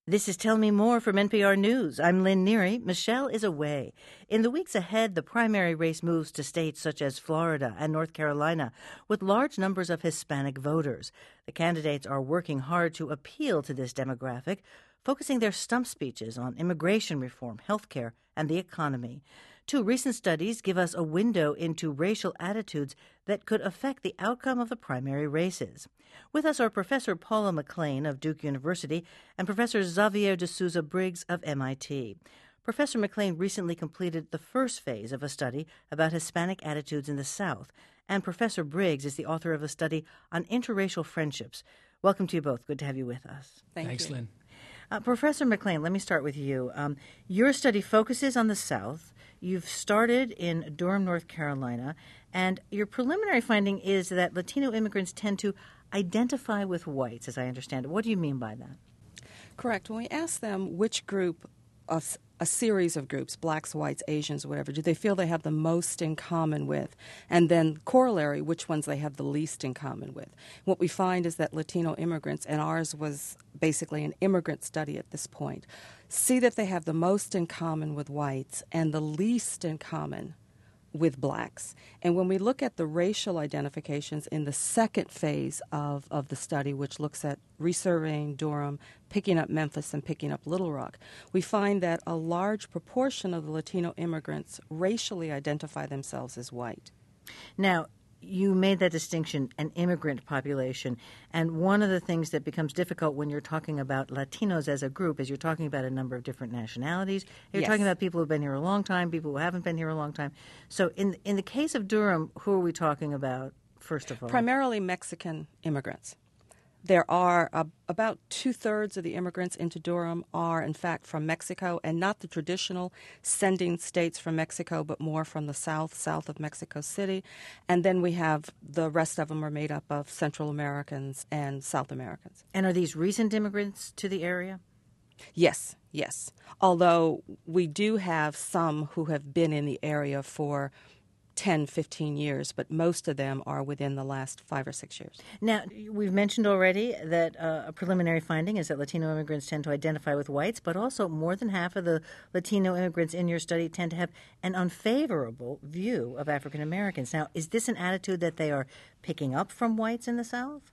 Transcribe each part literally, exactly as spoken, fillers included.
This is Tell Me More from N P R News. I'm Lynn Neary. Michelle is away. In the weeks ahead, the primary race moves to states such as Florida and North Carolina with large numbers of Hispanic voters. The candidates are working hard to appeal to this demographic, focusing their stump speeches on immigration reform, health care, and the economy. Two recent studies give us a window into racial attitudes that could affect the outcome of the primary races. With us are Professor Paula McClain of Duke University and Professor Xavier de Souza Briggs of M I T. Professor McClain recently completed the first phase of a study about Hispanic attitudes in the South, and Professor Briggs is the author of a study on interracial friendships. Welcome to you both. Good to have you with us. Thank Thanks, you. Lynn. Uh, Professor McClain, let me start with you. Um, your study focuses on the South. You've started in Durham, North Carolina, and your preliminary finding is that Latino immigrants tend to identify with whites, as I understand it. What do you mean by that? Correct. When we ask them which group of a series of groups, blacks, whites, Asians, whatever, do they feel they have the most in common with? And then corollary, which ones they have the least in common with. What we find is that Latino immigrants, and ours was basically an immigrant study at this point, see that they have the most in common with whites and the least in common with blacks. And when we look at the racial identifications in the second phase of, of the study, which looks at resurveying Durham, picking up Memphis, and picking up Little Rock, we find that a large proportion of the Latino immigrants racially identify themselves as white. Now, you made that distinction, an immigrant population, and one of the things that becomes difficult when you're talking about Latinos as a group is you're talking about a number of different nationalities. You're Yes. talking about people who've been here a long time, people who haven't been here a long time. So in in the case of Durham, who are we talking about, first of all? Primarily Mexican immigrants. There are uh, about two-thirds of the immigrants into Durham are, in fact, from Mexico, and not the traditional sending states from Mexico, but more from the south, south of Mexico City. And then we have the rest of them are made up of Central Americans and South Americans. And are these recent immigrants to the area? Yes, yes. Although we do have some who have been in the area for ten, fifteen years, but most of them are within the last five or six years. Now, we've mentioned already that uh, a preliminary finding is that Latino immigrants tend to identify with whites, but also more than half of the Latino immigrants in your study tend to have an unfavorable view of African Americans. Now, is this an attitude that they are picking up from whites in the South?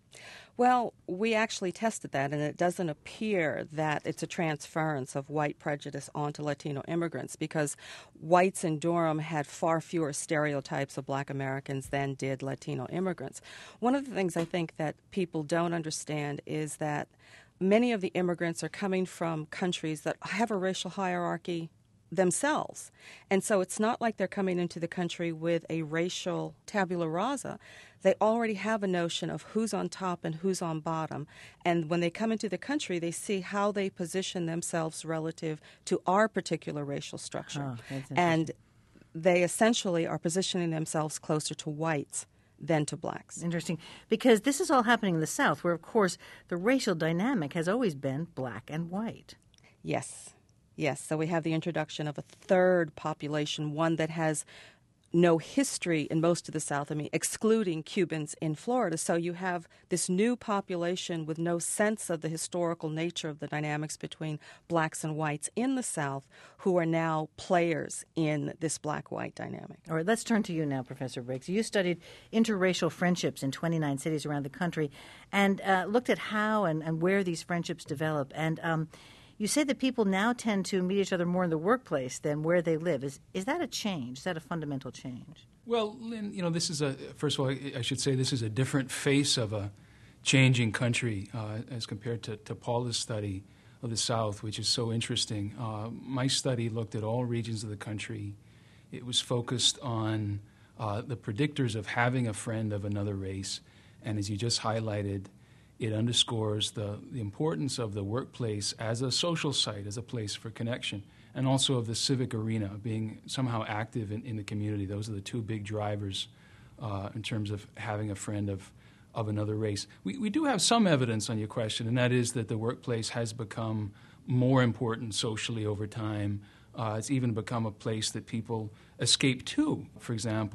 Well, we actually tested that, and it doesn't appear that it's a transference of white prejudice onto Latino immigrants because whites in Durham had far fewer stereotypes of black Americans than did Latino immigrants. One of the things I think that people don't understand is that many of the immigrants are coming from countries that have a racial hierarchy themselves. And so it's not like they're coming into the country with a racial tabula rasa. They already have a notion of who's on top and who's on bottom. And when they come into the country, they see how they position themselves relative to our particular racial structure. Oh, that's and they essentially are positioning themselves closer to whites than to blacks. Interesting, because this is all happening in the South, where, of course, the racial dynamic has always been black and white. Yes. Yes, so we have the introduction of a third population, one that has no history in most of the South, I mean, excluding Cubans in Florida. So you have this new population with no sense of the historical nature of the dynamics between blacks and whites in the South who are now players in this black-white dynamic. All right, let's turn to you now, Professor Briggs. You studied interracial friendships in twenty-nine cities around the country and uh, looked at how and, and where these friendships develop. And um, you say that people now tend to meet each other more in the workplace than where they live. Is is that a change? Is that a fundamental change? Well, Lynn, you know, this is a, first of all, I should say this is a different face of a changing country uh, as compared to, to Paula's study of the South, which is so interesting. Uh, my study looked at all regions of the country. It was focused on uh, the predictors of having a friend of another race. And as you just highlighted, it underscores the, the importance of the workplace as a social site, as a place for connection, and also of the civic arena, being somehow active in, in the community. Those are the two big drivers uh, in terms of having a friend of, of another race. We, we do have some evidence on your question, and that is that the workplace has become more important socially over time. Uh, it's even become a place that people escape to. For example,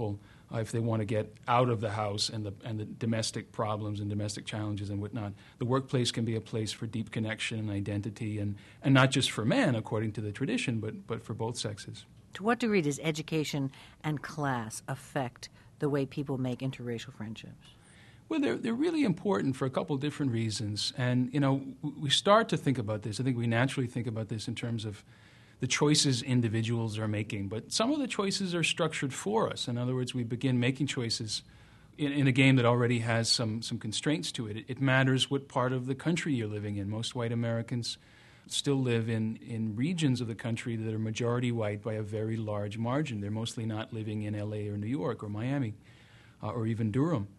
uh, if they want to get out of the house and the and the domestic problems and domestic challenges and whatnot. The workplace can be a place for deep connection and identity, and, and not just for men, according to the tradition, but, but for both sexes. To what degree does education and class affect the way people make interracial friendships? Well, they're, they're really important for a couple of different reasons. And, you know, we start to think about this. I think we naturally think about this in terms of the choices individuals are making. But some of the choices are structured for us. In other words, we begin making choices in, in a game that already has some, some constraints to it. it. It matters what part of the country you're living in. Most white Americans still live in, in regions of the country that are majority white by a very large margin. They're mostly not living in L A or New York or Miami uh, or even Durham.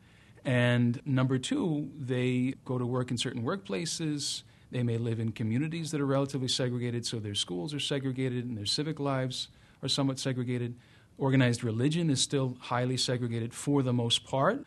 And number two, they go to work in certain workplaces. They may live in communities that are relatively segregated, so their schools are segregated and their civic lives are somewhat segregated. Organized religion is still highly segregated for the most part,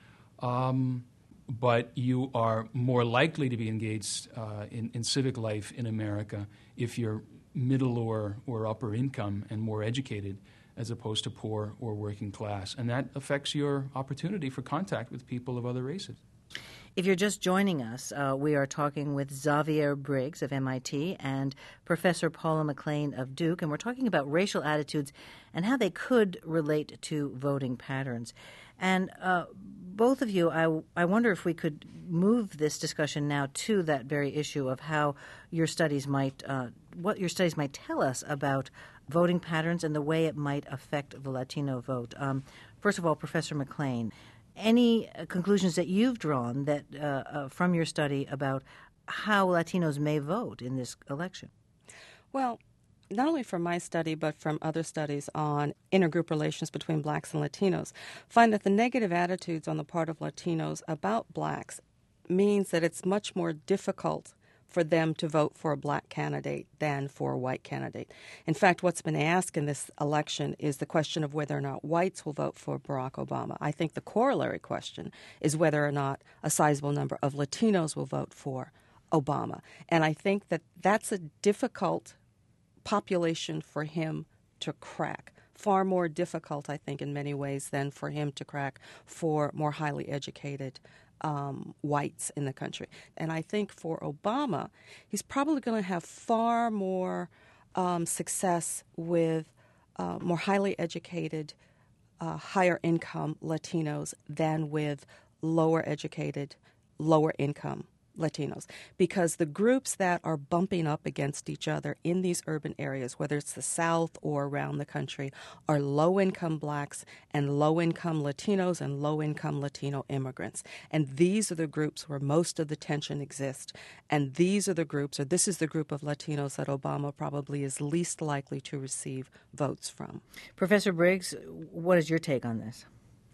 um, but you are more likely to be engaged uh, in, in civic life in America if you're middle or, or upper income and more educated, as opposed to poor or working class. And that affects your opportunity for contact with people of other races. If you're just joining us, uh, we are talking with Xavier Briggs of M I T and Professor Paula McLean of Duke, and we're talking about racial attitudes and how they could relate to voting patterns. And uh, both of you, I, I wonder if we could move this discussion now to that very issue of how your studies might, uh, what your studies might tell us about voting patterns and the way it might affect the Latino vote. Um, first of all, Professor McLean, any conclusions that you've drawn that uh, uh, from your study about how Latinos may vote in this election? Well, not only from my study, but from other studies on intergroup relations between blacks and Latinos, find that the negative attitudes on the part of Latinos about blacks means that it's much more difficult for them to vote for a black candidate than for a white candidate. In fact, what's been asked in this election is the question of whether or not whites will vote for Barack Obama. I think the corollary question is whether or not a sizable number of Latinos will vote for Obama. And I think that that's a difficult population for him to crack. Far more difficult, I think, in many ways than for him to crack for more highly educated Um, whites in the country. And I think for Obama, he's probably going to have far more um, success with uh, more highly educated, uh, higher income Latinos than with lower educated, lower income Latinos, because the groups that are bumping up against each other in these urban areas, whether it's the South or around the country, are low-income blacks and low-income Latinos and low-income Latino immigrants. And these are the groups where most of the tension exists. And these are the groups, or this is the group of Latinos that Obama probably is least likely to receive votes from. Professor Briggs, what is your take on this?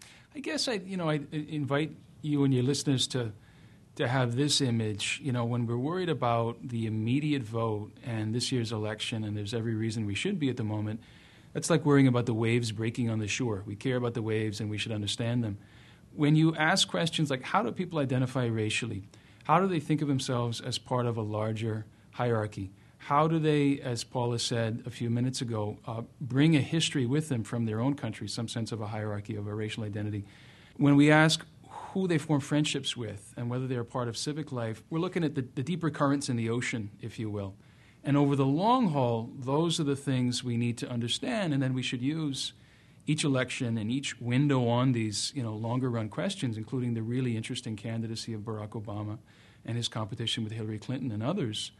I guess I, you know, I invite you and your listeners to to have this image. You know, when we're worried about the immediate vote and this year's election, and there's every reason we should be at the moment, that's like worrying about the waves breaking on the shore. We care about the waves and we should understand them. When you ask questions like, how do people identify racially? How do they think of themselves as part of a larger hierarchy? How do they, as Paula said a few minutes ago, uh, bring a history with them from their own country, some sense of a hierarchy, of a racial identity? When we ask who they form friendships with and whether they're part of civic life, we're looking at the, the deeper currents in the ocean, if you will. And over the long haul, those are the things we need to understand, and then we should use each election and each window on these, you know, longer-run questions, including the really interesting candidacy of Barack Obama and his competition with Hillary Clinton and others,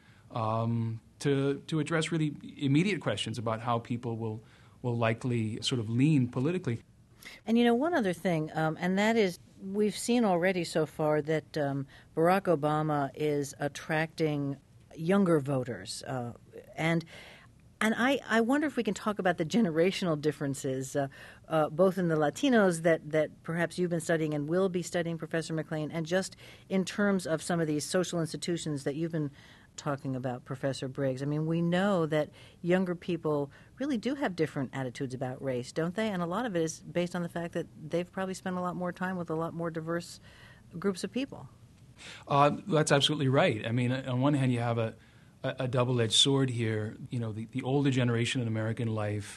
um, to to address really immediate questions about how people will will likely sort of lean politically. And, you know, one other thing, um, and that is we've seen already so far that um, Barack Obama is attracting younger voters. Uh, and and I, I wonder if we can talk about the generational differences, uh, uh, both in the Latinos that, that perhaps you've been studying and will be studying, Professor McLean, and just in terms of some of these social institutions that you've been talking about, Professor Briggs. I mean, we know that younger people really do have different attitudes about race, don't they? And a lot of it is based on the fact that they've probably spent a lot more time with a lot more diverse groups of people. Uh, that's absolutely right. I mean, on one hand, you have a, a, a double-edged sword here. You know, the, the older generation in American life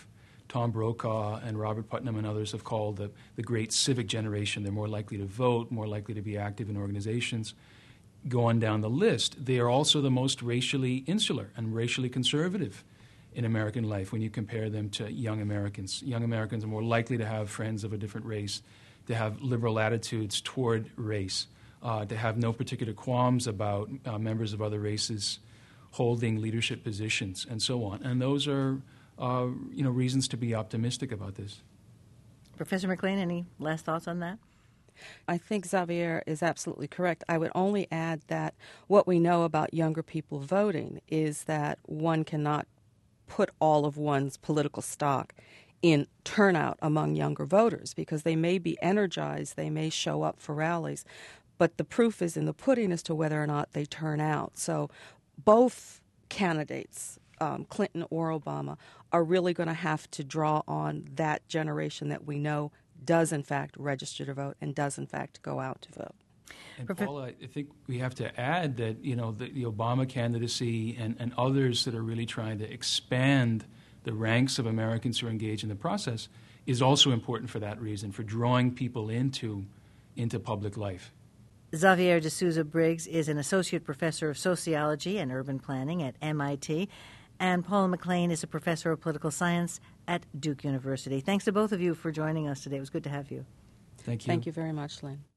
Tom Brokaw and Robert Putnam and others have called the, the great civic generation. They're more likely to vote, more likely to be active in organizations. Go on down the list. They are also the most racially insular and racially conservative in American life when you compare them to young Americans. Young Americans are more likely to have friends of a different race, to have liberal attitudes toward race, uh, to have no particular qualms about uh, members of other races holding leadership positions, and so on. And those are, uh, you know, reasons to be optimistic about this. Professor McLean, any last thoughts on that? I think Xavier is absolutely correct. I would only add that what we know about younger people voting is that one cannot put all of one's political stock in turnout among younger voters, because they may be energized, they may show up for rallies, but the proof is in the pudding as to whether or not they turn out. So both candidates, um, Clinton or Obama, are really going to have to draw on that generation that we know does in fact register to vote and does in fact go out to vote. And Paula, I think we have to add that, you know, the, the Obama candidacy and, and others that are really trying to expand the ranks of Americans who are engaged in the process is also important for that reason, for drawing people into into public life. Xavier de Souza Briggs is an associate professor of sociology and urban planning at M I T, and Paula McLean is a professor of political science at Duke University. Thanks to both of you for joining us today. It was good to have you. Thank you. Thank you very much, Lynn.